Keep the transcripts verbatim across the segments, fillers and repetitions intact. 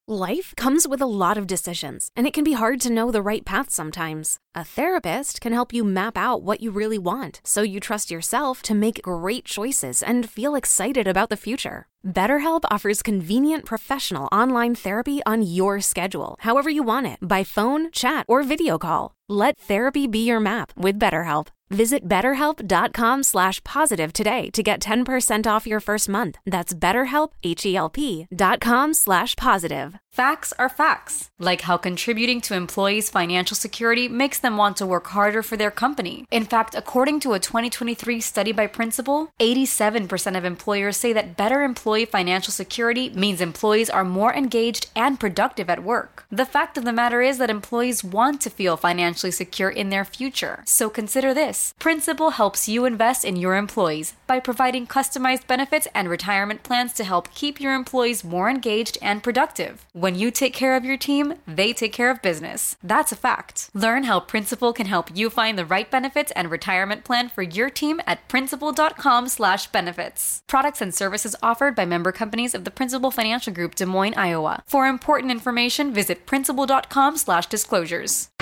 Life comes with a lot of decisions, and it can be hard to know the right path sometimes. A therapist can help you map out what you really want, so you trust yourself to make great choices and feel excited about the future. BetterHelp offers convenient professional online therapy on your schedule, however you want it, by phone, chat, or video call. Let therapy be your map with BetterHelp. Visit betterhelp.com slash positive today to get ten percent off your first month. That's betterhelp, H-E-L-P dot com slash positive. Facts are facts, like how contributing to employees' financial security makes them want to work harder for their company. In fact, according to a twenty twenty-three study by Principal, eighty-seven percent of employers say that better employee financial security means employees are more engaged and productive at work. The fact of the matter is that employees want to feel financially secure in their future. So consider this. Principal helps you invest in your employees by providing customized benefits and retirement plans to help keep your employees more engaged and productive. When you take care of your team, they take care of business. That's a fact. Learn how Principal can help you find the right benefits and retirement plan for your team at principal.com slash benefits. Products and services offered by member companies of the Principal Financial Group, Des Moines, Iowa. For important information, visit principal.com slash disclosures.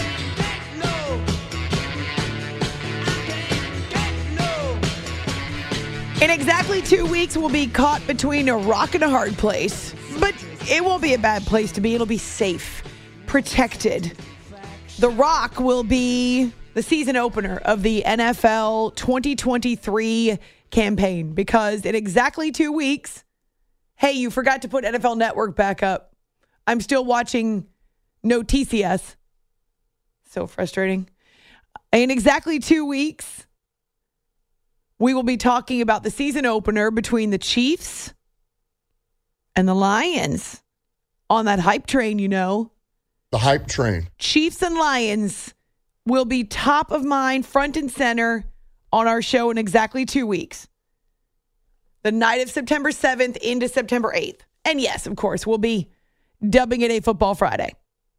In exactly two weeks, we'll be caught between a rock and a hard place. But it won't be a bad place to be. It'll be safe, protected. The Rock will be the season opener of the N F L twenty twenty-three campaign because in exactly two weeks, hey, you forgot to put N F L Network back up. I'm still watching no T C S. So frustrating. In exactly two weeks, we will be talking about the season opener between the Chiefs and the Lions on that hype train, you know. The hype train. Chiefs and Lions will be top of mind, front and center on our show in exactly two weeks. The night of September seventh into September eighth. And yes, of course, we'll be dubbing it a Football Friday.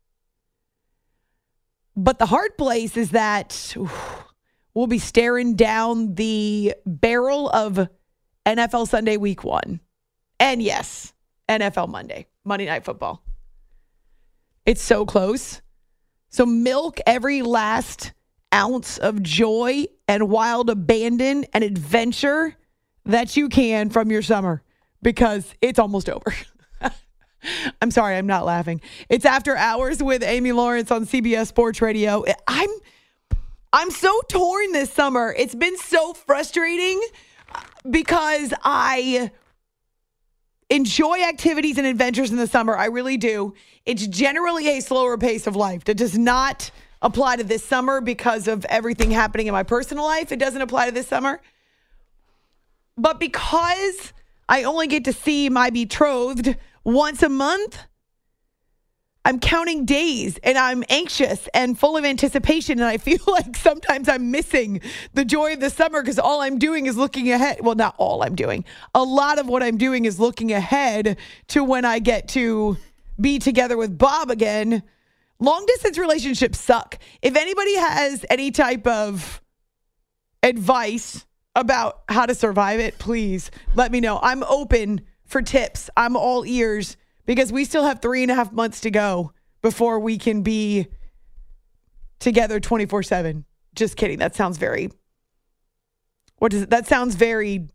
But the hard place is that oof, we'll be staring down the barrel of N F L Sunday Week One. And yes, N F L Monday, Monday Night Football. It's so close. So milk every last ounce of joy and wild abandon and adventure that you can from your summer because it's almost over. I'm sorry, I'm not laughing. It's After Hours with Amy Lawrence on C B S Sports Radio. I'm I'm so torn this summer. It's been so frustrating because I enjoy activities and adventures in the summer. I really do. It's generally a slower pace of life. That does not apply to this summer because of everything happening in my personal life. It doesn't apply to this summer. But because I only get to see my betrothed once a month, I'm counting days and I'm anxious and full of anticipation. And I feel like sometimes I'm missing the joy of the summer because all I'm doing is looking ahead. Well, not all I'm doing. A lot of what I'm doing is looking ahead to when I get to be together with Bob again. Long distance relationships suck. If anybody has any type of advice about how to survive it, please let me know. I'm open for tips. I'm all ears. Because we still have three and a half months to go before we can be together twenty-four seven. Just kidding. That sounds very, what is it? That sounds very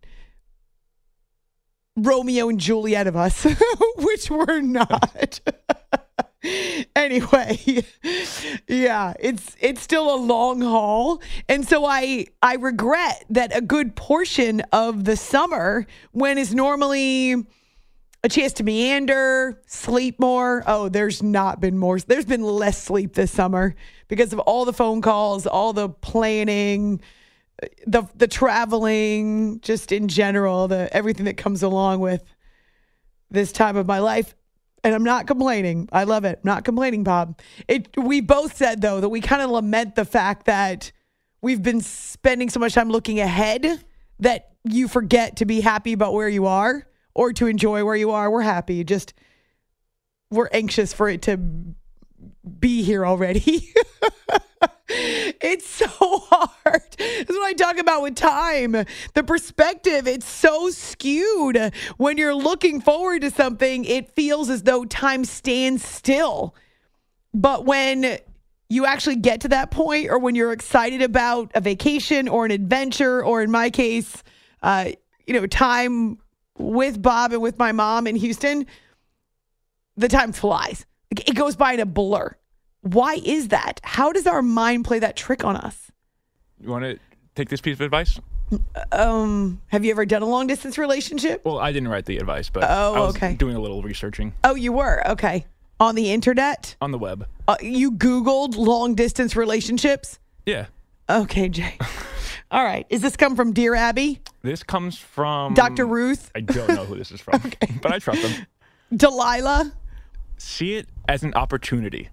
Romeo and Juliet of us, which we're not. Anyway, yeah, it's it's still a long haul. And so I I regret that a good portion of the summer, when is normally a chance to meander, sleep more. Oh, there's not been more. There's been less sleep this summer because of all the phone calls, all the planning, the the traveling, just in general, the everything that comes along with this time of my life. And I'm not complaining. I love it. Not complaining, Bob. It. We both said, though, that we kind of lament the fact that we've been spending so much time looking ahead that you forget to be happy about where you are. Or to enjoy where you are. We're happy. Just, we're anxious for it to be here already. It's so hard. That's what what I talk about with time. The perspective, it's so skewed. When you're looking forward to something, it feels as though time stands still. But when you actually get to that point, or when you're excited about a vacation or an adventure, or in my case, uh, you know, time with Bob and with my mom in Houston, the time flies. It goes by in a blur. Why is that? How does our mind play that trick on us? You want to take this piece of advice? Um, have you ever done a long distance relationship? Well, I didn't write the advice, but oh, I was okay. doing a little researching. Oh, you were? Okay. On the internet? On the web. Uh, you Googled long distance relationships? Yeah. Okay, Jay. All right. Is this come from Dear Abby? This comes from... Doctor Ruth? I don't know who this is from, okay. But I trust them. Delilah? See it as an opportunity.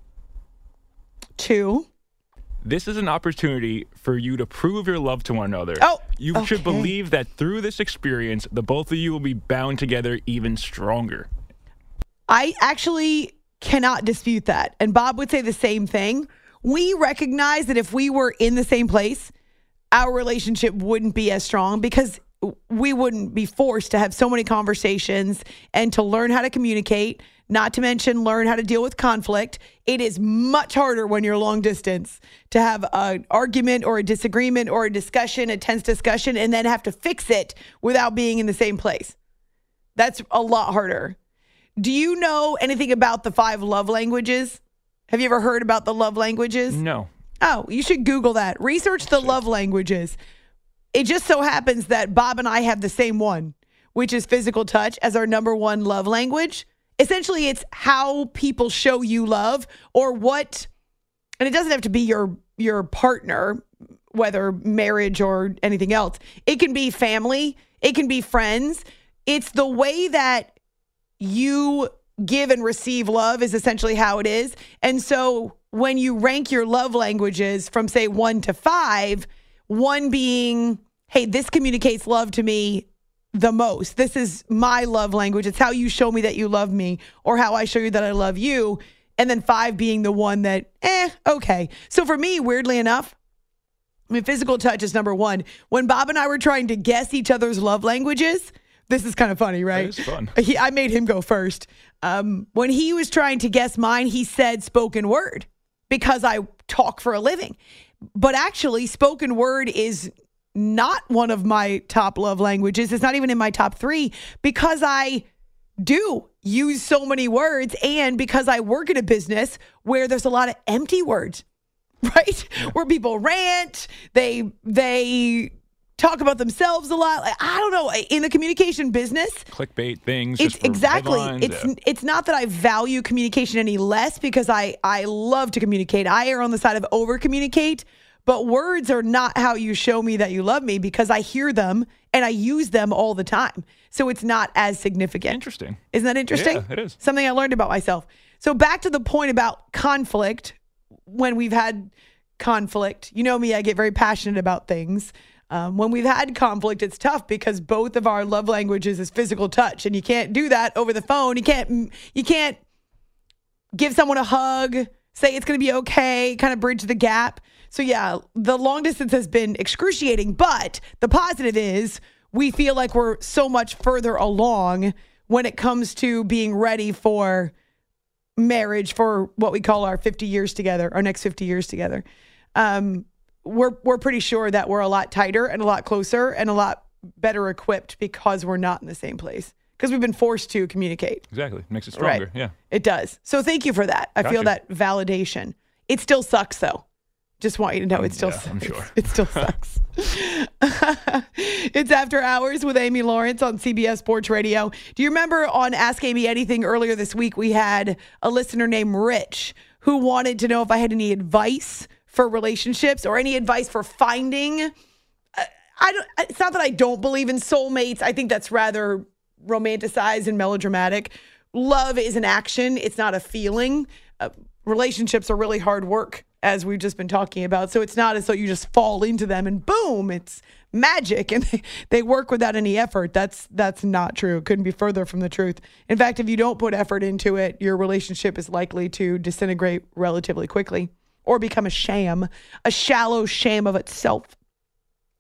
Two. This is an opportunity for you to prove your love to one another. Oh, You okay. should believe that through this experience, the both of you will be bound together even stronger. I actually cannot dispute that. And Bob would say the same thing. We recognize that if we were in the same place, our relationship wouldn't be as strong because we wouldn't be forced to have so many conversations and to learn how to communicate, not to mention learn how to deal with conflict. It is much harder when you're long distance to have an argument or a disagreement or a discussion, a tense discussion, and then have to fix it without being in the same place. That's a lot harder. Do you know anything about the five love languages? Have you ever heard about the love languages? No. Oh, you should Google that. Research the love languages. It just so happens that Bob and I have the same one, which is physical touch as our number one love language. Essentially, it's how people show you love or what, and it doesn't have to be your your partner, whether marriage or anything else. It can be family. It can be friends. It's the way that you give and receive love is essentially how it is. And so when you rank your love languages from, say, one to five, one being, hey, this communicates love to me the most. This is my love language. It's how you show me that you love me or how I show you that I love you. And then five being the one that, eh, okay. So for me, weirdly enough, I mean, physical touch is number one. When Bob and I were trying to guess each other's love languages, this is kind of funny, right? It is fun. He, I made him go first. Um, when he was trying to guess mine, he said spoken word because I talk for a living. But actually, spoken word is not one of my top love languages. It's not even in my top three because I do use so many words and because I work in a business where there's a lot of empty words, right? Yeah. Where people rant, they they talk about themselves a lot. Like, I don't know, in the communication business, clickbait things. It's exactly. It's yeah. it's not that I value communication any less because I I love to communicate. I err on the side of over communicate. But words are not how you show me that you love me because I hear them and I use them all the time. So it's not as significant. Interesting. Isn't that interesting? Yeah, it is. Something I learned about myself. So back to the point about conflict. When we've had conflict, you know me, I get very passionate about things. Um, when we've had conflict, it's tough because both of our love languages is physical touch, and you can't do that over the phone. You can't. You can't give someone a hug, say it's going to be okay, kind of bridge the gap. So yeah, the long distance has been excruciating, but the positive is we feel like we're so much further along when it comes to being ready for marriage, for what we call our fifty years together, our next fifty years together. Um, we're we're pretty sure that we're a lot tighter and a lot closer and a lot better equipped because we're not in the same place. Because we've been forced to communicate. Exactly. Makes it stronger. Right. Yeah. It does. So thank you for that. I Got feel you. that validation. It still sucks, though. Just want you to know Um, it still yeah, sucks. I'm sure. It still sucks. It's After Hours with Amy Lawrence on C B S Sports Radio. Do you remember on Ask Amy Anything earlier this week, we had a listener named Rich who wanted to know if I had any advice for relationships or any advice for finding. Uh, I don't. It's not that I don't believe in soulmates. I think that's rather romanticized and melodramatic. Love is an action. It's not a feeling. Uh, relationships are really hard work, as we've just been talking about. So it's not as though you just fall into them and boom, it's magic and they, they work without any effort. That's that's not true. It couldn't be further from the truth. In fact, if you don't put effort into it, your relationship is likely to disintegrate relatively quickly or become a sham, a shallow sham of itself.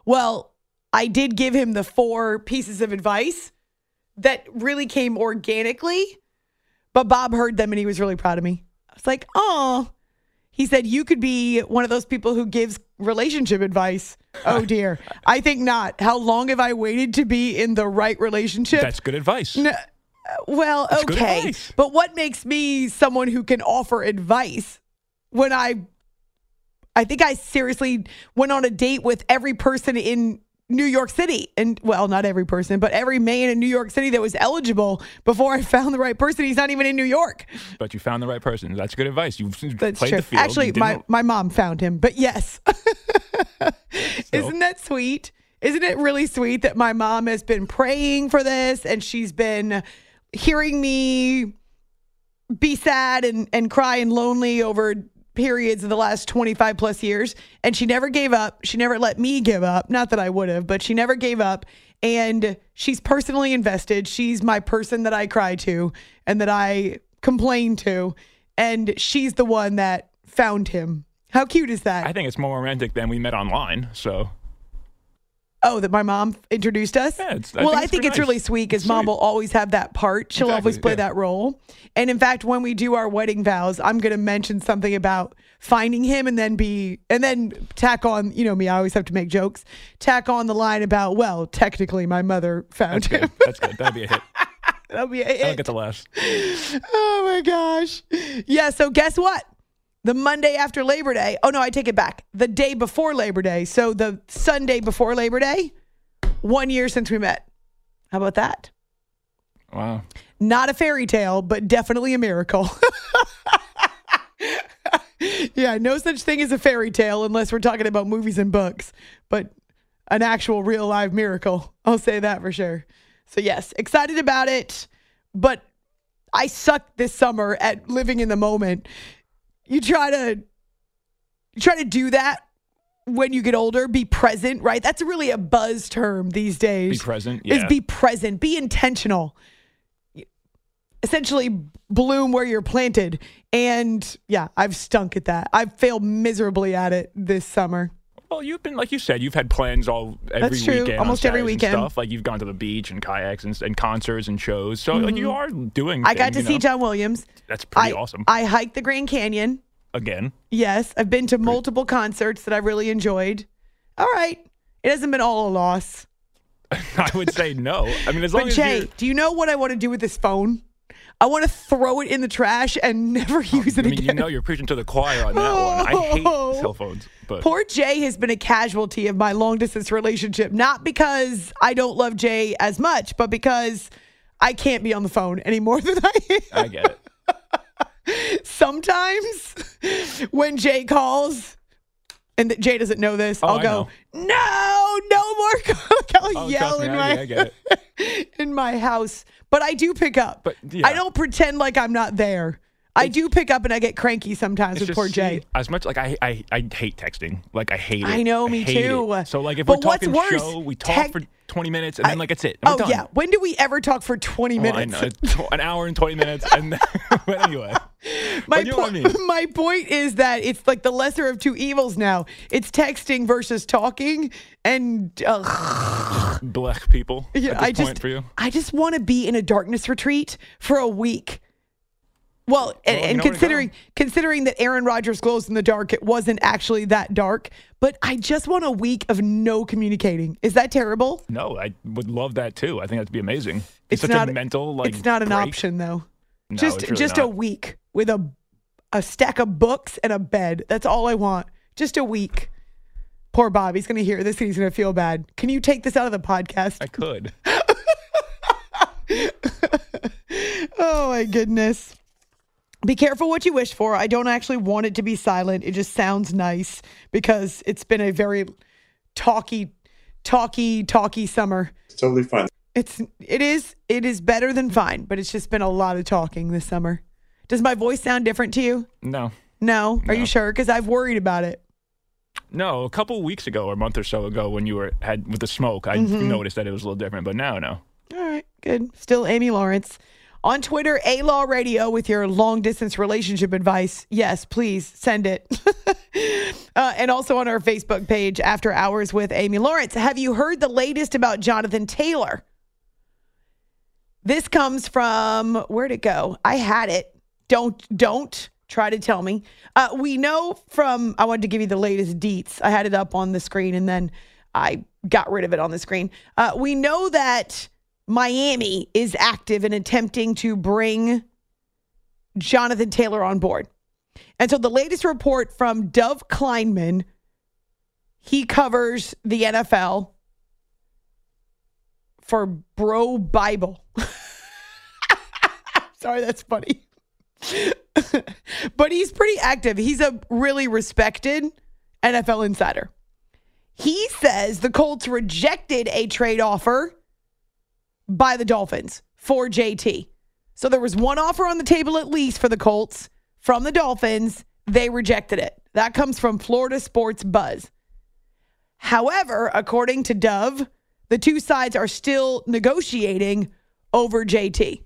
Well, I did give him the four pieces of advice that really came organically, but Bob heard them and he was really proud of me. I was like, oh, he said, you could be one of those people who gives relationship advice. Oh, dear. I think not. How long have I waited to be in the right relationship? That's good advice. No, well, That's good okay. advice. But what makes me someone who can offer advice when I, I think I seriously went on a date with every person in New York City, and well, not every person, but every man in New York City that was eligible before I found the right person. He's not even in New York. But you found the right person. That's good advice. You That's played true. the field. Actually, You my, didn't- my mom found him, but yes. Isn't that sweet? Isn't it really sweet that my mom has been praying for this and she's been hearing me be sad and, and cry and lonely over periods of the last twenty-five plus years. And she never gave up. She never let me give up. Not that I would have, but she never gave up. And she's personally invested. She's my person that I cry to and that I complain to. And she's the one that found him. How cute is that? I think it's more romantic than we met online. So, Oh, that my mom introduced us? Yeah, it's- I well, think I it's think pretty it's nice. really sweet because It's mom sweet. will always have that part. She'll Exactly, always play yeah. that role. And in fact, when we do our wedding vows, I'm going to mention something about finding him and then be, and then tack on, you know me, I always have to make jokes, tack on the line about, well, technically my mother found that's him. good. That's good. That'd be a hit. That'll be a I don't hit. get the laughs. Oh my gosh. Yeah, so guess what? The Monday after Labor Day. Oh no, I take it back. The day before Labor Day. So the Sunday before Labor Day, one year since we met. How about that? Wow. Not a fairy tale, but definitely a miracle. Yeah, no such thing as a fairy tale unless we're talking about movies and books, but an actual real live miracle. I'll say that for sure. So yes, excited about it, but I suck this summer at living in the moment. You try to you try to do that when you get older, be present, right? That's really a buzz term these days. Be present. Is Yeah. be present, be intentional. Essentially bloom where you're planted. And yeah, I've stunk at that. I've failed miserably at it this summer. Well, you've been, like you said, you've had plans all every That's true. weekend. on Almost every Saturdays and weekend. Stuff. Like you've gone to the beach and kayaks and, and concerts and shows. So like you are doing I got to things, see you know. John Williams. That's pretty I, awesome. I hiked the Grand Canyon. Again. Yes, I've been to multiple concerts that I really enjoyed. All right. It hasn't been all a loss. I would say no. I mean, as long But as Jay, you're... do you know what I want to do with this phone? I want to throw it in the trash and never use it I mean, again. you know you're preaching to the choir on that one. I hate Oh. cell phones. But Poor Jay has been a casualty of my long distance relationship, not because I don't love Jay as much, but because I can't be on the phone any more than I am. I get it. Sometimes when Jay calls, and that Jay doesn't know this, Oh, I'll I go, no, no more calls. I'll Oh, yell trust me, in I- my, I get in my house. But I do pick up. But, yeah. I don't pretend like I'm not there. I do pick up and I get cranky sometimes It's with just, poor see, Jay. as much like I, I, I hate texting. Like I hate it. I know, me hate too. it. So like if But we're talking what's worse, show, we talk tech- for twenty minutes and then I- like it's it. And Oh, we're done. yeah. When do we ever talk for twenty Oh, I minutes? know. An hour and twenty minutes. And then, but anyway. My, But you know po- what I mean. my point is that it's like the lesser of two evils now. It's texting versus talking. And uh, Black people yeah, at this I point just, for you. I just want to be in a darkness retreat for a week. Well, and, you and know where to considering go. considering that Aaron Rodgers glows in the dark, it wasn't actually that dark. But I just want a week of no communicating. Is that terrible? No, I would love that too. I think that'd be amazing. It's, It's such not a mental like. It's not an break. option though. No, just it's really just a not. week with a a stack of books and a bed. That's all I want. Just a week. Poor Bob. He's going to hear this and he's going to feel bad. Can you take this out of the podcast? I could. Oh my goodness. Be careful what you wish for. I don't actually want it to be silent. It just sounds nice because it's been a very talky, talky, talky summer. It's totally fine. It's it is it is better than fine, but it's just been a lot of talking this summer. Does my voice sound different to you? No. No. Are No. you sure? Because I've worried about it. No, a couple weeks ago or a month or so ago when you were had with the smoke, I Mm-hmm. noticed that it was a little different, but now no. All right, good. Still Amy Lawrence. On Twitter, A-Law Radio with your long distance relationship advice. Yes, please send it. uh, and also on our Facebook page, After Hours with Amy Lawrence. Have you heard the latest about Jonathan Taylor? This comes from, where'd it go? I had it. Don't, don't try to tell me. Uh, we know from, I wanted to give you the latest deets. I had it up on the screen and then I got rid of it on the screen. Uh, we know that Miami is active in attempting to bring Jonathan Taylor on board. And so the latest report from Dov Kleinman, he covers the N F L for Bro Bible. Sorry, that's funny. But he's pretty active. He's a really respected N F L insider. He says the Colts rejected a trade offer by the Dolphins for J T. So there was one offer on the table at least for the Colts from the Dolphins. They rejected it. That comes from Florida Sports Buzz. However, according to Dove, the two sides are still negotiating over J T.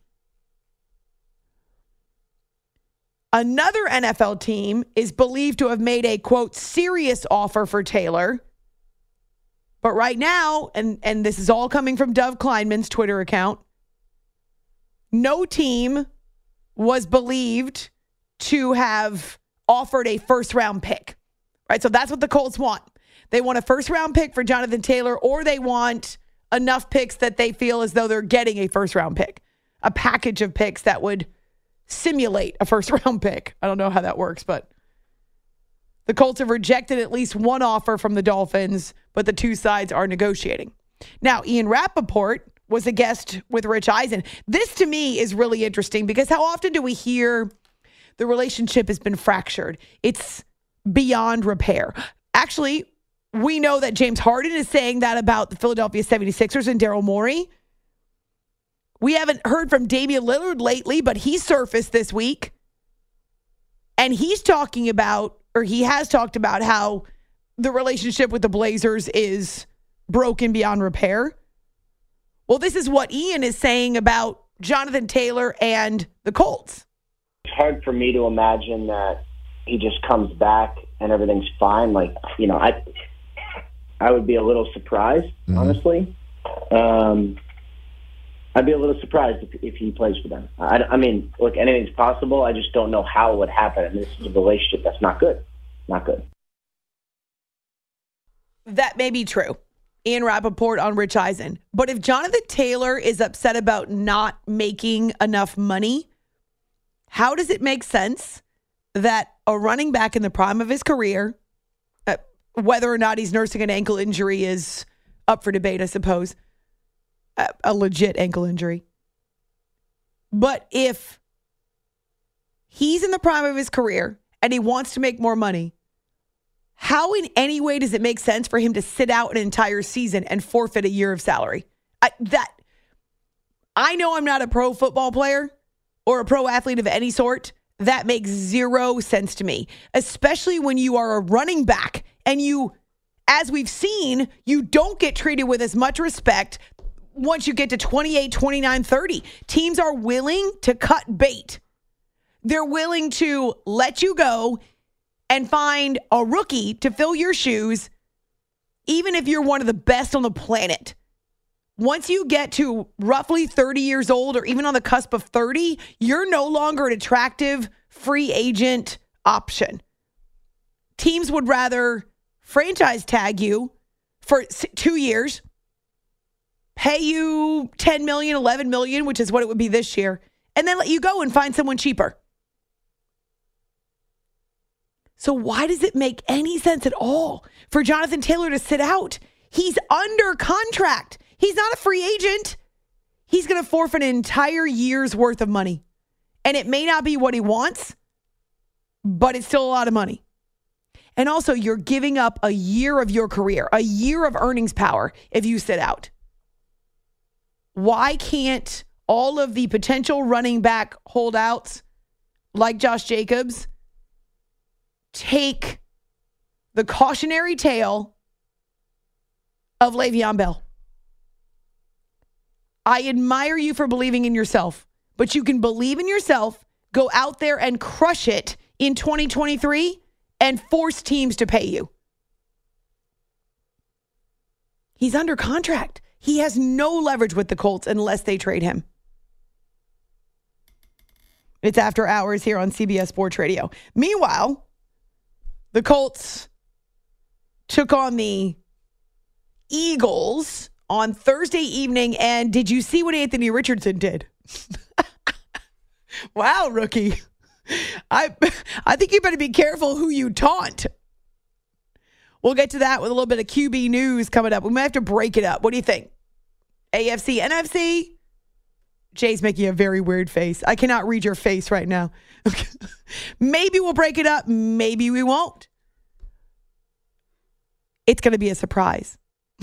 Another N F L team is believed to have made a, quote, serious offer for Taylor. But right now, and, and this is all coming from Dov Kleinman's Twitter account, no team was believed to have offered a first-round pick. Right, so that's what the Colts want. They want a first-round pick for Jonathan Taylor, or they want enough picks that they feel as though they're getting a first-round pick. A package of picks that would simulate a first-round pick. I don't know how that works, but the Colts have rejected at least one offer from the Dolphins, but the two sides are negotiating. Now, Ian Rappaport was a guest with Rich Eisen. This, to me, is really interesting because how often do we hear the relationship has been fractured? It's beyond repair. Actually, we know that James Harden is saying that about the Philadelphia seventy-sixers and Daryl Morey. We haven't heard from Damian Lillard lately, but he surfaced this week. And he's talking about, or he has talked about how the relationship with the Blazers is broken beyond repair. Well, this is what Ian is saying about Jonathan Taylor and the Colts. It's hard for me to imagine that he just comes back and everything's fine. Like, you know, I I would be a little surprised, mm-hmm. honestly. Um, I'd be a little surprised if, if he plays for them. I, I mean, look, anything's possible. I just don't know how it would happen. And this is a relationship that's not good. Not good. That may be true. Ian Rappaport on Rich Eisen. But if Jonathan Taylor is upset about not making enough money, how does it make sense that a running back in the prime of his career, uh, whether or not he's nursing an ankle injury is up for debate, I suppose, a, a legit ankle injury. But if he's in the prime of his career and he wants to make more money, how in any way does it make sense for him to sit out an entire season and forfeit a year of salary? I, that I know I'm not a pro football player or a pro athlete of any sort. That makes zero sense to me, especially when you are a running back and you, as we've seen, you don't get treated with as much respect once you get to twenty-eight, twenty-nine, thirty. Teams are willing to cut bait. They're willing to let you go and find a rookie to fill your shoes, even if you're one of the best on the planet. Once you get to roughly thirty years old or even on the cusp of thirty, you're no longer an attractive free agent option. Teams would rather franchise tag you for two years, pay you ten million dollars, eleven million dollars, which is what it would be this year, and then let you go and find someone cheaper. So why does it make any sense at all for Jonathan Taylor to sit out? He's under contract. He's not a free agent. He's going to forfeit an entire year's worth of money. And it may not be what he wants, but it's still a lot of money. And also, you're giving up a year of your career, a year of earnings power if you sit out. Why can't all of the potential running back holdouts like Josh Jacobs take the cautionary tale of Le'Veon Bell? I admire you for believing in yourself, but you can believe in yourself, go out there and crush it in twenty twenty-three, and force teams to pay you. He's under contract. He has no leverage with the Colts unless they trade him. It's After Hours here on C B S Sports Radio. Meanwhile, the Colts took on the Eagles on Thursday evening, and did you see what Anthony Richardson did? Wow, rookie. I I think you better be careful who you taunt. We'll get to that with a little bit of Q B news coming up. We might have to break it up. What do you think? A F C, N F C? Jay's making a very weird face. I cannot read your face right now. Maybe we'll break it up. Maybe we won't. It's going to be a surprise.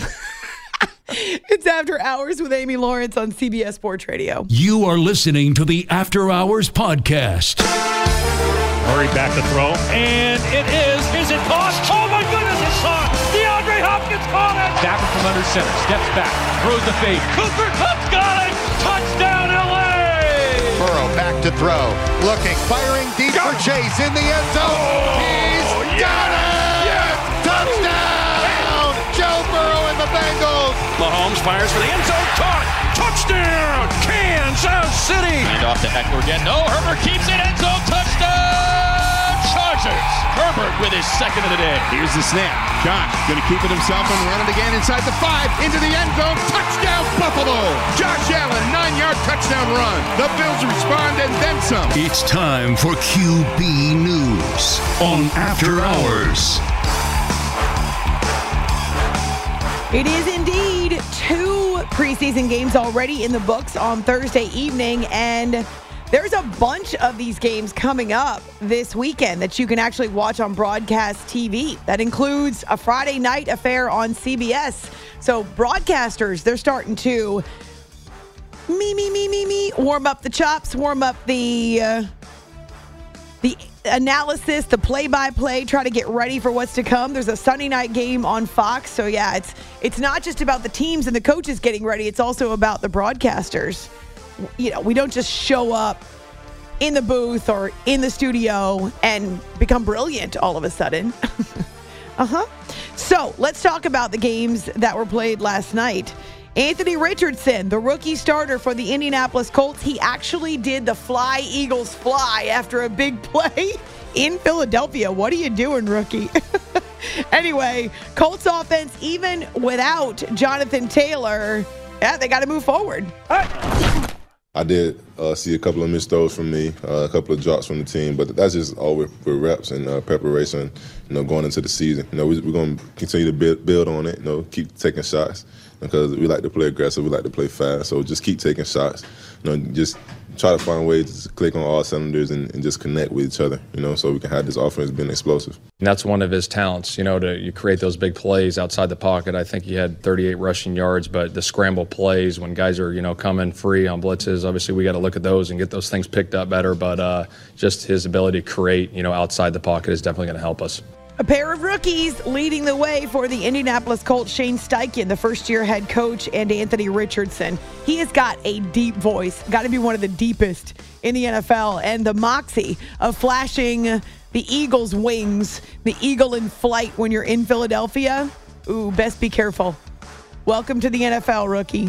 It's After Hours with Amy Lawrence on C B S Sports Radio. You are listening to the After Hours podcast. Murray back to throw, and it is. Is it tossed? Oh, my goodness, it's caught. DeAndre Hopkins caught it. Back from under center, steps back, throws the fade. Cooper Kupp's got it. Touchdown, L A. Burrow back to throw, looking, firing deep Go. for Chase in the end zone. Oh, He's yes. got it. Yes. Touchdown, Joe Burrow and the Bengals. Mahomes fires for the end zone, caught. Touchdown, Kansas City. And off to Eckler again. No, Herbert keeps it, end zone, touchdown, Chargers. Herbert with his second of the day. Here's the snap. Josh going to keep it himself and run it again inside the five, into the end zone. Touchdown, Buffalo. Josh Allen, nine-yard touchdown run. The Bills respond and then some. It's time for Q B News on After Hours. It is indeed two preseason games already in the books on Thursday evening, and there's a bunch of these games coming up this weekend that you can actually watch on broadcast T V. That includes a Friday night affair on C B S. So broadcasters, they're starting to me, me, me, me, me, warm up the chops, warm up the uh, the analysis, the play-by-play, try to get ready for what's to come. There's a Sunday night game on Fox. So, yeah, it's it's not just about the teams and the coaches getting ready. It's also about the broadcasters. You know, we don't just show up in the booth or in the studio and become brilliant all of a sudden. uh-huh. So, let's talk about the games that were played last night. Anthony Richardson, the rookie starter for the Indianapolis Colts, he actually did the fly, Eagles fly after a big play in Philadelphia. What are you doing, rookie? Anyway, Colts offense, even without Jonathan Taylor, yeah, they got to move forward. I did uh, see a couple of missed throws from me, uh, a couple of drops from the team, but that's just all with, with reps and uh, preparation, you know, going into the season. You know, we, we're going to continue to build, build on it, you know, keep taking shots because we like to play aggressive, we like to play fast, so just keep taking shots. You know, just try to find ways to click on all cylinders and, and just connect with each other, you know, so we can have this offense being explosive. And that's one of his talents, you know, to you create those big plays outside the pocket. I think he had thirty-eight rushing yards, but the scramble plays when guys are, you know, coming free on blitzes, obviously we got to look at those and get those things picked up better, but uh, just his ability to create, you know, outside the pocket is definitely going to help us. A pair of rookies leading the way for the Indianapolis Colts, Shane Steichen, the first-year head coach, and Anthony Richardson. He has got a deep voice, got to be one of the deepest in the N F L, and the moxie of flashing the Eagles' wings, the eagle in flight when you're in Philadelphia. Ooh, best be careful. Welcome to the N F L, rookie.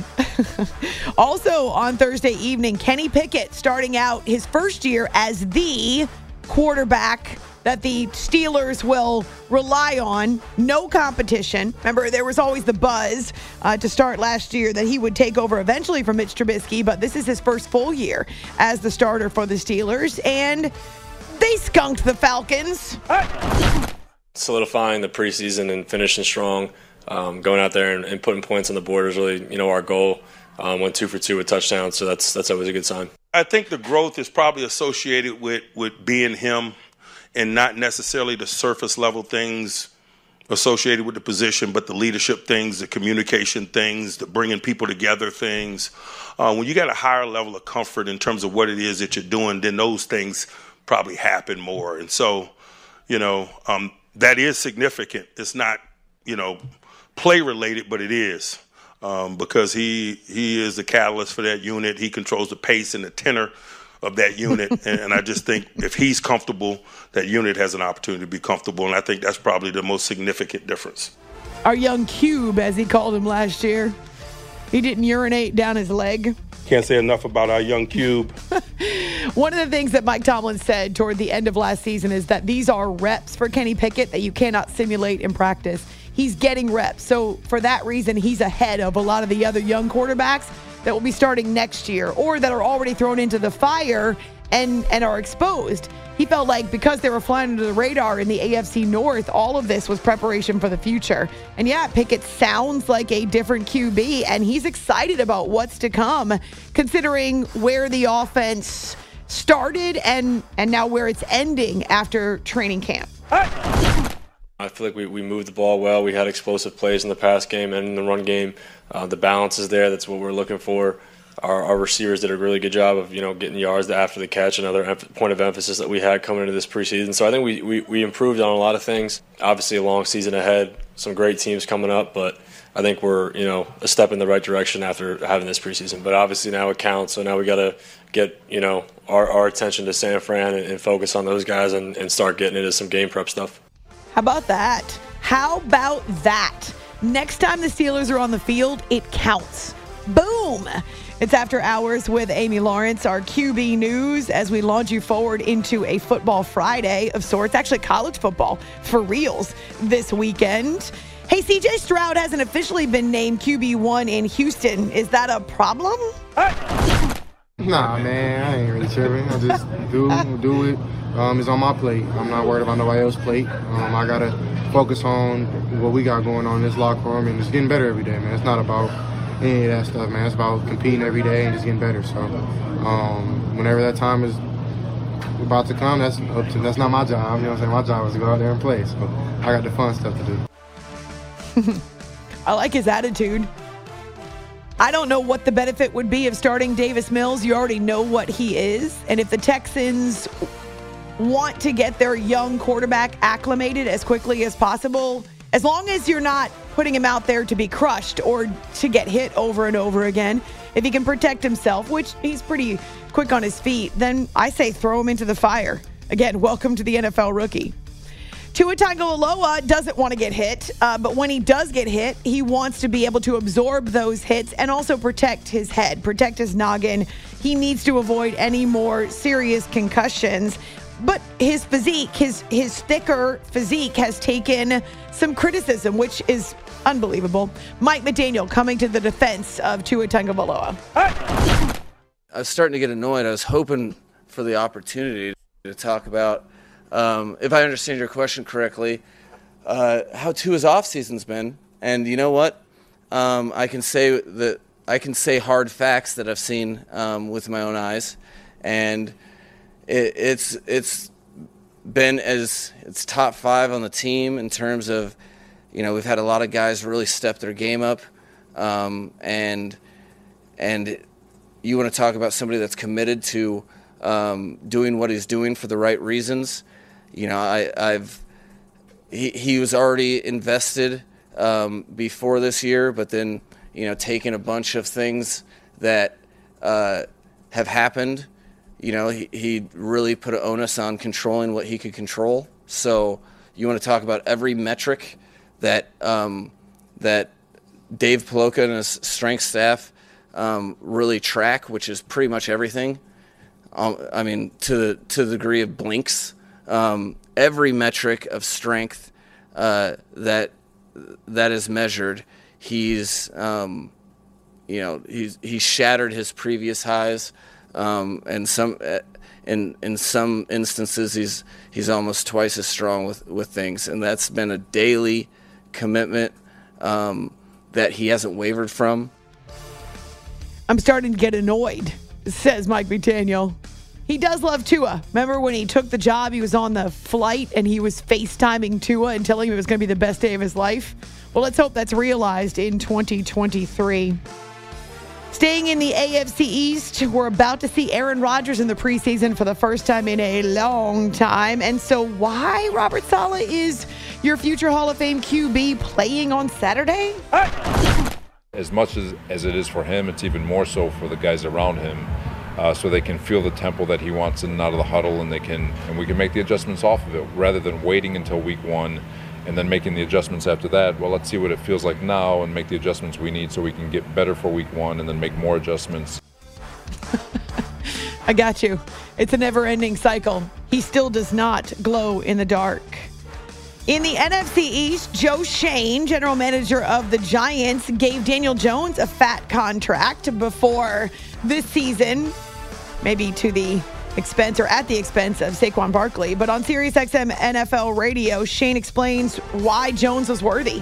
Also on Thursday evening, Kenny Pickett starting out his first year as the quarterback that the Steelers will rely on. No competition. Remember, there was always the buzz uh, to start last year that he would take over eventually from Mitch Trubisky, but this is his first full year as the starter for the Steelers, and they skunked the Falcons. Solidifying the preseason and finishing strong, um, going out there and, and putting points on the board is really, you know, our goal. Um, went two for two with touchdowns, so that's that's always a good sign. I think the growth is probably associated with, with being him, and not necessarily the surface level things associated with the position, but the leadership things, the communication things, the bringing people together things. Uh, when you got a higher level of comfort in terms of what it is that you're doing, then those things probably happen more. And so, you know, um, that is significant. It's not, you know, play related, but it is um, because he he is the catalyst for that unit. He controls the pace and the tenor of that unit. and, and I just think if he's comfortable, that unit has an opportunity to be comfortable. And I think that's probably the most significant difference. Our young Cube, as he called him last year, he didn't urinate down his leg. Can't say enough about our young Cube. One of the things that Mike Tomlin said toward the end of last season is that these are reps for Kenny Pickett that you cannot simulate in practice. He's getting reps. So for that reason, he's ahead of a lot of the other young quarterbacks that will be starting next year or that are already thrown into the fire and, and are exposed. He felt like because they were flying under the radar in the A F C North, all of this was preparation for the future. And yeah, Pickett sounds like a different Q B, and he's excited about what's to come, considering where the offense started and, and now where it's ending after training camp. I feel like we, we moved the ball well. We had explosive plays in the pass game and in the run game. Uh, the balance is there. That's what we're looking for. Our, our receivers did a really good job of, you know, getting yards after the catch, another em- point of emphasis that we had coming into this preseason. So I think we, we, we improved on a lot of things. Obviously, a long season ahead, some great teams coming up, but I think we're, you know, a step in the right direction after having this preseason. But obviously now it counts, so now we got to get, you know, our, our attention to San Fran and, and focus on those guys and, and start getting into some game prep stuff. How about that? How about that? Next time the Steelers are on the field, it counts. Boom! It's After Hours with Amy Lawrence, our Q B News, as we launch you forward into a football Friday of sorts, actually college football for reals this weekend. Hey, C J Stroud hasn't officially been named Q B one in Houston. Is that a problem? Nah, man, I ain't really tripping. I just do do it. Um, it's on my plate. I'm not worried about nobody else's plate. Um, I got to focus on what we got going on in this locker room, and it's getting better every day, man. It's not about any of that stuff, man. It's about competing every day and just getting better. So um, whenever that time is about to come, that's up to, that's not my job. You know what I'm saying? My job is to go out there and play. So I got the fun stuff to do. I like his attitude. I don't know what the benefit would be of starting Davis Mills. You already know what he is. And if the Texans want to get their young quarterback acclimated as quickly as possible, as long as you're not putting him out there to be crushed or to get hit over and over again, if he can protect himself, which he's pretty quick on his feet, then I say throw him into the fire. Again, welcome to the N F L rookie. Tua Tagovailoa doesn't want to get hit, uh, but when he does get hit, he wants to be able to absorb those hits and also protect his head, protect his noggin. He needs to avoid any more serious concussions. But his physique, his his thicker physique has taken some criticism, which is unbelievable. Mike McDaniel coming to the defense of Tua Tagovailoa. I was starting to get annoyed. I was hoping for the opportunity to talk about, um, if I understand your question correctly, uh, how Tua's offseason's been. And you know what? Um, I can say that I can say hard facts that I've seen um, with my own eyes, and It, it's it's been as it's top five on the team in terms of, you know, we've had a lot of guys really step their game up, um, and and you want to talk about somebody that's committed to um, doing what he's doing for the right reasons. You know, I, I've he he was already invested um, before this year, but then, you know, taking a bunch of things that uh, have happened. You know, he, he really put an onus on controlling what he could control. So you want to talk about every metric that um, that Dave Paloka and his strength staff um, really track, which is pretty much everything. Um, I mean, to the to the degree of blinks, um, every metric of strength uh, that that is measured, he's um, you know he's he shattered his previous highs. Um, and some, in in some instances, he's he's almost twice as strong with, with things, and that's been a daily commitment um, that he hasn't wavered from. I'm starting to get annoyed, says Mike McDaniel. He does love Tua. Remember when he took the job, he was on the flight and he was FaceTiming Tua and telling him it was going to be the best day of his life? Well, let's hope that's realized in twenty twenty-three. Staying in the A F C East, we're about to see Aaron Rodgers in the preseason for the first time in a long time. And so why Robert Saleh is your future Hall of Fame Q B playing on Saturday? As much as, as it is for him, it's even more so for the guys around him. uh, so they can feel the tempo that he wants in and out of the huddle, and they can and we can make the adjustments off of it rather than waiting until week one and then making the adjustments after that. Well, let's see what it feels like now and make the adjustments we need so we can get better for week one and then make more adjustments. I got you. It's a never-ending cycle. He still does not glow in the dark. In the N F C East, Joe Schoen, general manager of the Giants, gave Daniel Jones a fat contract before this season, maybe to the expense or at the expense of Saquon Barkley. But on SiriusXM N F L Radio, Schoen explains why Jones was worthy.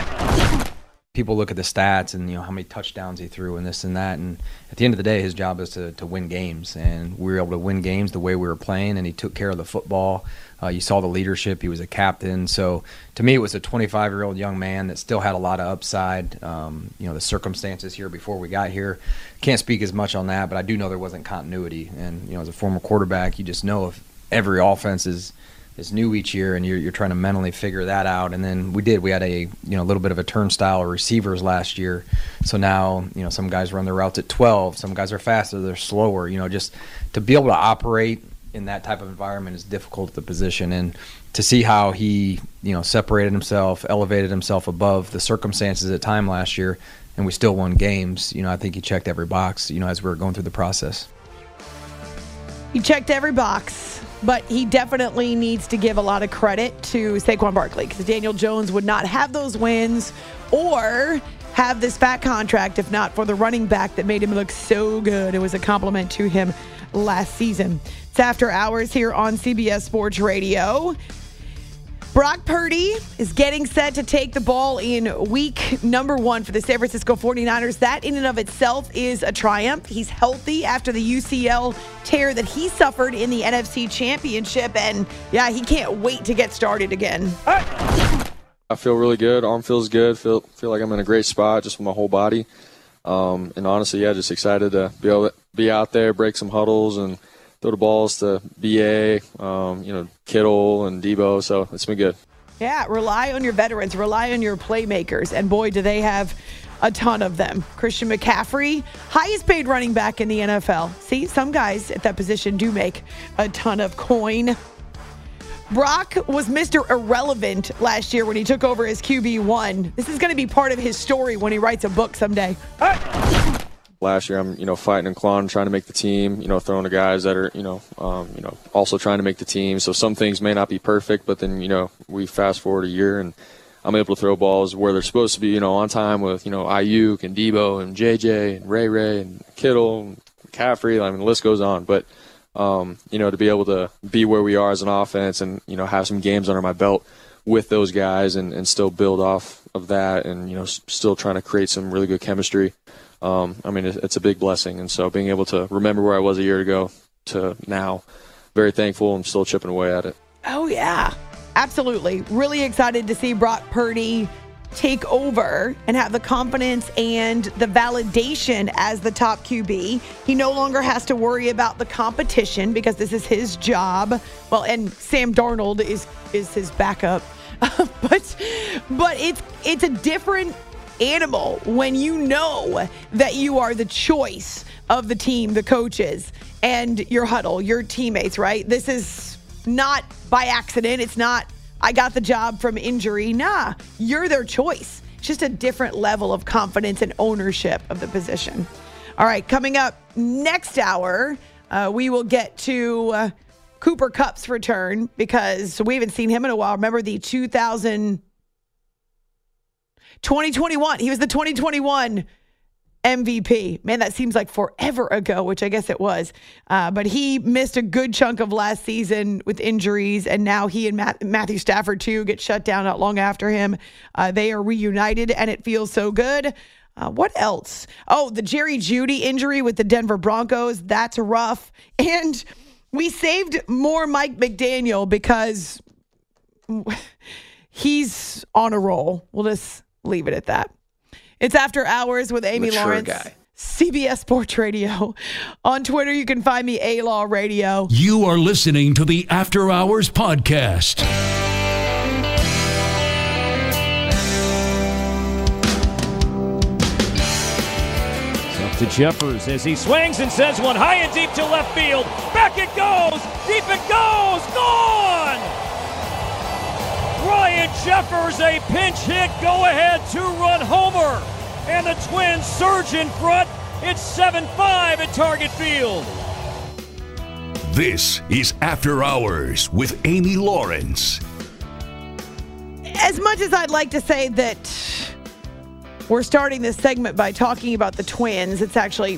People look at the stats and, you know, how many touchdowns he threw and this and that. And at the end of the day, his job is to, to win games. And we were able to win games the way we were playing, and he took care of the football. Uh, you saw the leadership. He was a captain. So to me, it was a twenty-five-year-old young man that still had a lot of upside. Um, you know, the circumstances here before we got here, can't speak as much on that, but I do know there wasn't continuity. And, you know, as a former quarterback, you just know if every offense is – is new each year, and you're, you're trying to mentally figure that out. And then we did. We had a you know a little bit of a turnstile of receivers last year. So now you know some guys run their routes at twelve. Some guys are faster. They're slower. You know, just to be able to operate in that type of environment is difficult at the position. And to see how he you know separated himself, elevated himself above the circumstances at time last year, and we still won games. You know, I think he checked every box. You know, as we were going through the process. He checked every box, but he definitely needs to give a lot of credit to Saquon Barkley, because Daniel Jones would not have those wins or have this fat contract if not for the running back that made him look so good. It was a compliment to him last season. It's After Hours here on C B S Sports Radio. Brock Purdy is getting set to take the ball in week number one for the San Francisco forty-niners. That in and of itself is a triumph. He's healthy after the U C L tear that he suffered in the N F C Championship. And, yeah, he can't wait to get started again. I feel really good. Arm feels good. Feel feel like I'm in a great spot just with my whole body. Um, and honestly, yeah, just excited to be able to be out there, break some huddles, and throw the balls to B A, um, you know, Kittle and Debo. So it's been good. Yeah, rely on your veterans. Rely on your playmakers. And, boy, do they have a ton of them. Christian McCaffrey, highest paid running back in the N F L. See, some guys at that position do make a ton of coin. Brock was Mister Irrelevant last year when he took over as Q B one. This is going to be part of his story when he writes a book someday. Last year, I'm, you know, fighting and clawing, trying to make the team, you know, throwing to guys that are, you know, um, you know, also trying to make the team. So some things may not be perfect, but then, you know, we fast forward a year and I'm able to throw balls where they're supposed to be, you know, on time with, you know, Ayuk and Debo and J J and Ray Ray and Kittle and McCaffrey. I mean, the list goes on. But, um, you know, to be able to be where we are as an offense and, you know, have some games under my belt with those guys and, and still build off of that and, you know, s- still trying to create some really good chemistry. Um, I mean, it's a big blessing. And so being able to remember where I was a year ago to now, very thankful and still chipping away at it. Oh, yeah, absolutely. Really excited to see Brock Purdy take over and have the confidence and the validation as the top Q B. He no longer has to worry about the competition because this is his job. Well, and Sam Darnold is is his backup. but but it's it's a different animal when you know that you are the choice of the team, the coaches, and your huddle, your teammates, right? This is not by accident. It's not, I got the job from injury. Nah, you're their choice. It's just a different level of confidence and ownership of the position. All right, coming up next hour, uh, we will get to uh, Cooper Kupp's return because we haven't seen him in a while. Remember the two thousand twenty twenty-one. He was the twenty twenty-one M V P. Man, that seems like forever ago, which I guess it was. Uh, but he missed a good chunk of last season with injuries, and now he and Matt, Matthew Stafford, too, get shut down not long after him. Uh, they are reunited, and it feels so good. Uh, what else? Oh, the Jerry Jeudy injury with the Denver Broncos. That's rough. And we saved more Mike McDaniel because he's on a roll. We'll just leave it at that. It's After Hours with Amy Mature Lawrence. Guy. C B S Sports Radio. On Twitter, you can find me, A-Law Radio. You are listening to the After Hours Podcast. To Jeffers as he swings and sends one high and deep to left field. Back it goes! Deep it goes! Gone! Ryan Jeffers, a pinch hit, go-ahead two-run homer. And the Twins surge in front. It's seven five at Target Field. This is After Hours with Amy Lawrence. As much as I'd like to say that we're starting this segment by talking about the Twins, it's actually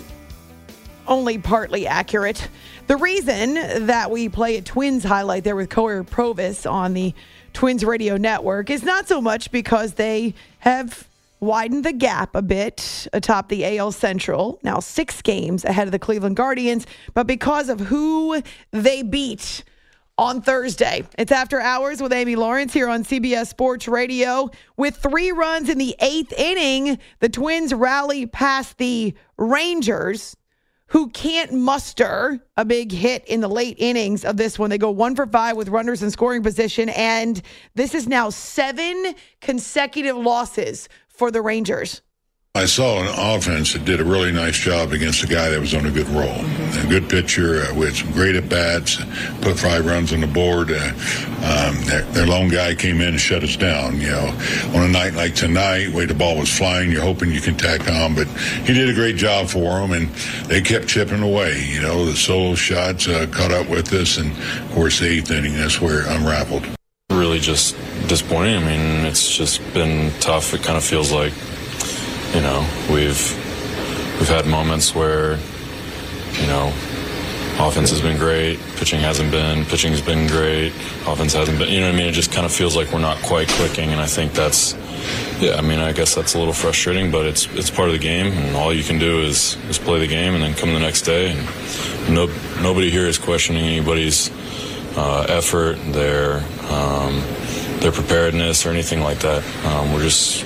only partly accurate. The reason that we play a Twins highlight there with Cory Provus on the Twins Radio Network is not so much because they have widened the gap a bit atop the A L Central, now six games ahead of the Cleveland Guardians, but because of who they beat on Thursday. It's After Hours with Amy Lawrence here on C B S Sports Radio. With three runs in the eighth inning, the Twins rally past the Rangers, who can't muster a big hit in the late innings of this one. They go one for five with runners in scoring position, and this is now seven consecutive losses for the Rangers. I saw an offense that did a really nice job against a guy that was on a good roll. A good pitcher uh, with some great at-bats, put five runs on the board. Uh, um, their, their lone guy came in and shut us down. You know, on a night like tonight, where the ball was flying, you're hoping you can tack on, but he did a great job for them, and they kept chipping away. You know, the solo shots uh, caught up with us, and of course, the eighth inning, that's where it unraveled. Really just disappointing. I mean, it's just been tough. It kind of feels like, you know, we've we've had moments where, you know, offense has been great, pitching hasn't been, pitching has been great, offense hasn't been, you know what I mean? It just kind of feels like we're not quite clicking, and I think that's, yeah, I mean, I guess that's a little frustrating, but it's it's part of the game, and all you can do is, is play the game and then come the next day. And no, nobody here is questioning anybody's uh, effort, their, um, their preparedness, or anything like that. Um, we're just,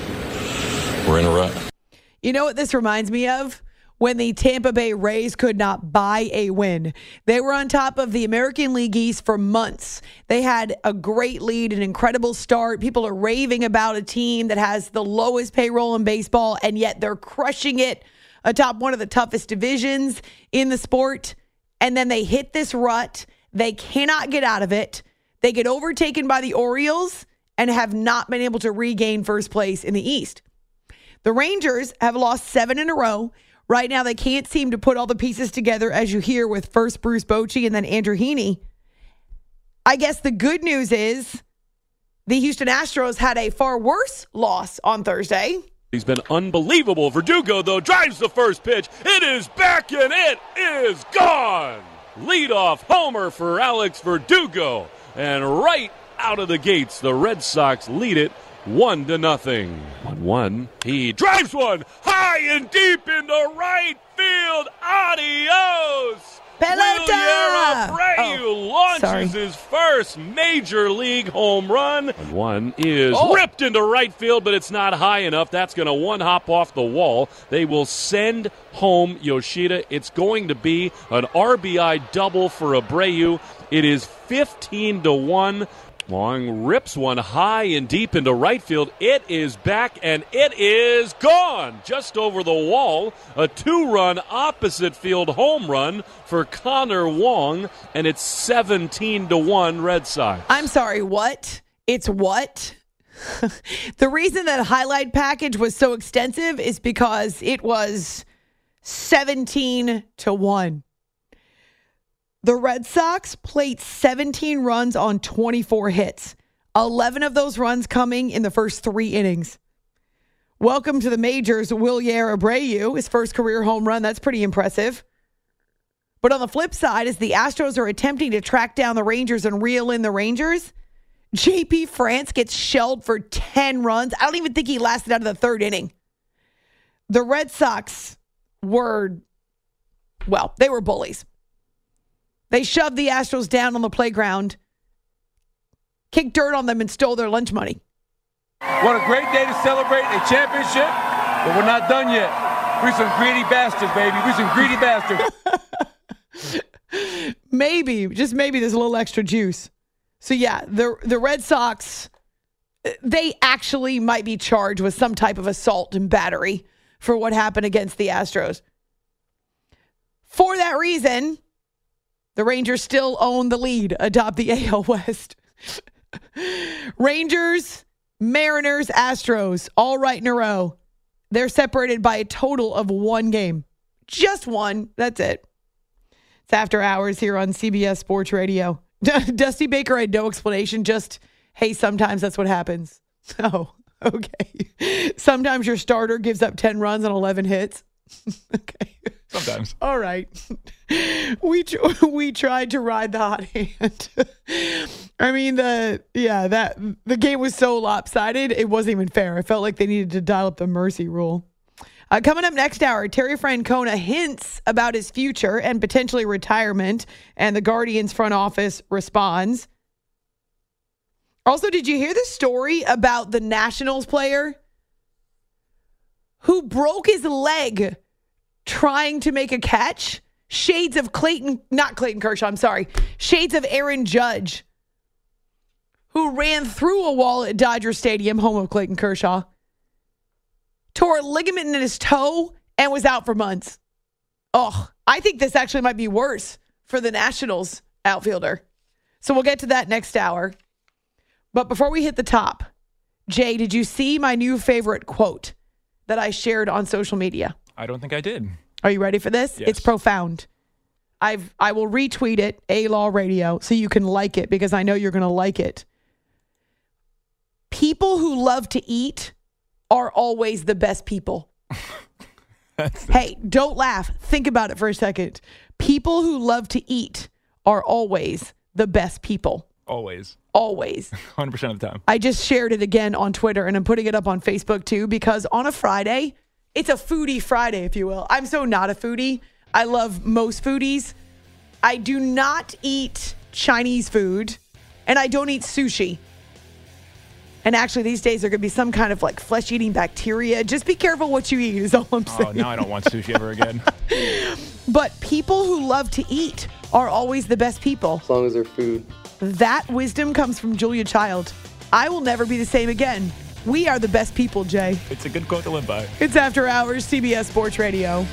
we're in a rut. You know what this reminds me of? When the Tampa Bay Rays could not buy a win. They were on top of the American League East for months. They had a great lead, an incredible start. People are raving about a team that has the lowest payroll in baseball, and yet they're crushing it atop one of the toughest divisions in the sport. And then they hit this rut. They cannot get out of it. They get overtaken by the Orioles and have not been able to regain first place in the East. The Rangers have lost seven in a row. Right now, they can't seem to put all the pieces together, as you hear with first Bruce Bochy and then Andrew Heaney. I guess the good news is the Houston Astros had a far worse loss on Thursday. He's been unbelievable. Verdugo, though, drives the first pitch. It is back and it is gone. Leadoff homer for Alex Verdugo. And right out of the gates, the Red Sox lead it One to nothing. One one. He drives one high and deep into right field. Adios. Pelota. Abreu oh, launches sorry. his first major league home run. And one is oh. ripped into right field, but it's not high enough. That's going to one hop off the wall. They will send home Yoshida. It's going to be an R B I double for Abreu. It is fifteen to one. Long rips one high and deep into right field. It is back, and it is gone. Just over the wall, a two-run opposite field home run for Connor Wong, and it's seventeen to one Red Sox. I'm sorry, what? It's what? The reason that highlight package was so extensive is because it was seventeen to one. The Red Sox played seventeen runs on twenty-four hits. eleven of those runs coming in the first three innings. Welcome to the majors, Wilyer Abreu, his first career home run. That's pretty impressive. But on the flip side, as the Astros are attempting to track down the Rangers and reel in the Rangers, J P France gets shelled for ten runs. I don't even think he lasted out of the third inning. The Red Sox were, well, they were bullies. They shoved the Astros down on the playground, kicked dirt on them, and stole their lunch money. What a great day to celebrate a championship, but we're not done yet. We're some greedy bastards, baby. We're some greedy bastards. Maybe, just maybe there's a little extra juice. So, yeah, the, the Red Sox, they actually might be charged with some type of assault and battery for what happened against the Astros. For that reason, the Rangers still own the lead atop the A L West. Rangers, Mariners, Astros, all right in a row. They're separated by a total of one game. Just one. That's it. It's After Hours here on C B S Sports Radio. Dusty Baker had no explanation. Just, hey, sometimes that's what happens. Oh, okay. Sometimes your starter gives up ten runs and eleven hits. Okay. Sometimes. All right. We we tried to ride the hot hand. I mean, the yeah, that the game was so lopsided, it wasn't even fair. I felt like they needed to dial up the mercy rule. Uh, coming up next hour, Terry Francona hints about his future and potentially retirement, and the Guardians front office responds. Also, did you hear the story about the Nationals player who broke his leg trying to make a catch? Shades of Clayton, not Clayton Kershaw, I'm sorry. Shades of Aaron Judge, who ran through a wall at Dodger Stadium, home of Clayton Kershaw, tore a ligament in his toe and was out for months. Oh, I think this actually might be worse for the Nationals outfielder. So we'll get to that next hour. But before we hit the top, Jay, did you see my new favorite quote that I shared on social media? I don't think I did. Are you ready for this? Yes. It's profound. I've I will retweet it, A-Law Radio, so you can like it because I know you're going to like it. People who love to eat are always the best people. Hey, don't laugh. Think about it for a second. People who love to eat are always the best people. Always. Always. one hundred percent of the time. I just shared it again on Twitter, and I'm putting it up on Facebook too, because on a Friday, it's a foodie Friday, if you will. I'm so not a foodie. I love most foodies. I do not eat Chinese food, and I don't eat sushi. And actually, these days, there could be some kind of like flesh-eating bacteria. Just be careful what you eat is all I'm saying. Oh, now I don't want sushi ever again. But people who love to eat are always the best people. As long as they're food. That wisdom comes from Julia Child. I will never be the same again. We are the best people, Jay. It's a good quote to live by. It's After Hours, C B S Sports Radio.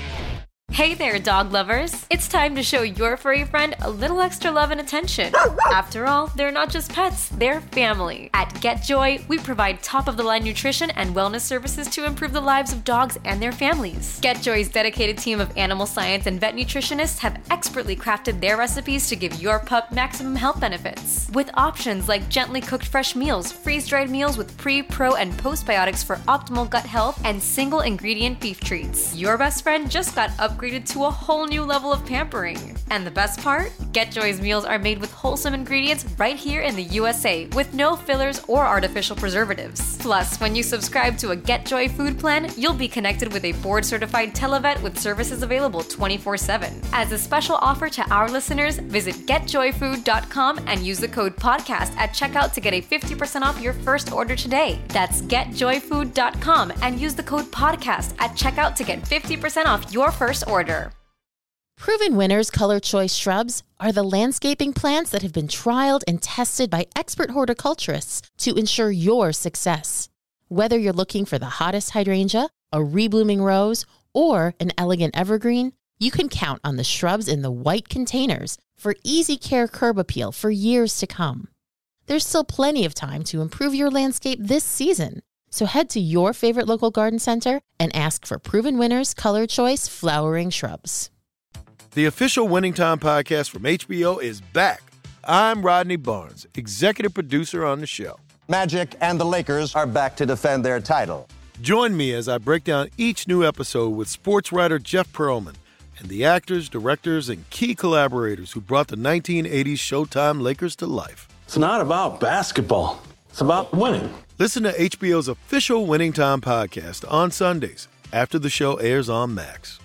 Hey there, dog lovers. It's time to show your furry friend a little extra love and attention. After all, they're not just pets, they're family. At GetJoy, we provide top-of-the-line nutrition and wellness services to improve the lives of dogs and their families. GetJoy's dedicated team of animal science and vet nutritionists have expertly crafted their recipes to give your pup maximum health benefits. With options like gently cooked fresh meals, freeze-dried meals with pre, pro, and postbiotics for optimal gut health, and single-ingredient beef treats. Your best friend just got upgraded to a whole new level of pampering. And the best part? GetJoy's meals are made with wholesome ingredients right here in the U S A with no fillers or artificial preservatives. Plus, when you subscribe to a GetJoy food plan, you'll be connected with a board-certified televet with services available twenty-four seven. As a special offer to our listeners, visit get joy food dot com and use the code podcast at checkout to get a fifty percent off your first order today. That's get joy food dot com and use the code podcast at checkout to get fifty percent off your first order. Order. Proven Winners Color Choice shrubs are the landscaping plants that have been trialed and tested by expert horticulturists to ensure your success. Whether you're looking for the hottest hydrangea, a reblooming rose, or an elegant evergreen, you can count on the shrubs in the white containers for easy care curb appeal for years to come. There's still plenty of time to improve your landscape this season. So head to your favorite local garden center and ask for Proven Winners Color Choice flowering shrubs. The official Winning Time podcast from H B O is back. I'm Rodney Barnes, executive producer on the show. Magic and the Lakers are back to defend their title. Join me as I break down each new episode with sports writer Jeff Pearlman and the actors, directors, and key collaborators who brought the nineteen eighties Showtime Lakers to life. It's not about basketball. It's about winning. Listen to H B O's official Winning Time podcast on Sundays after the show airs on Max.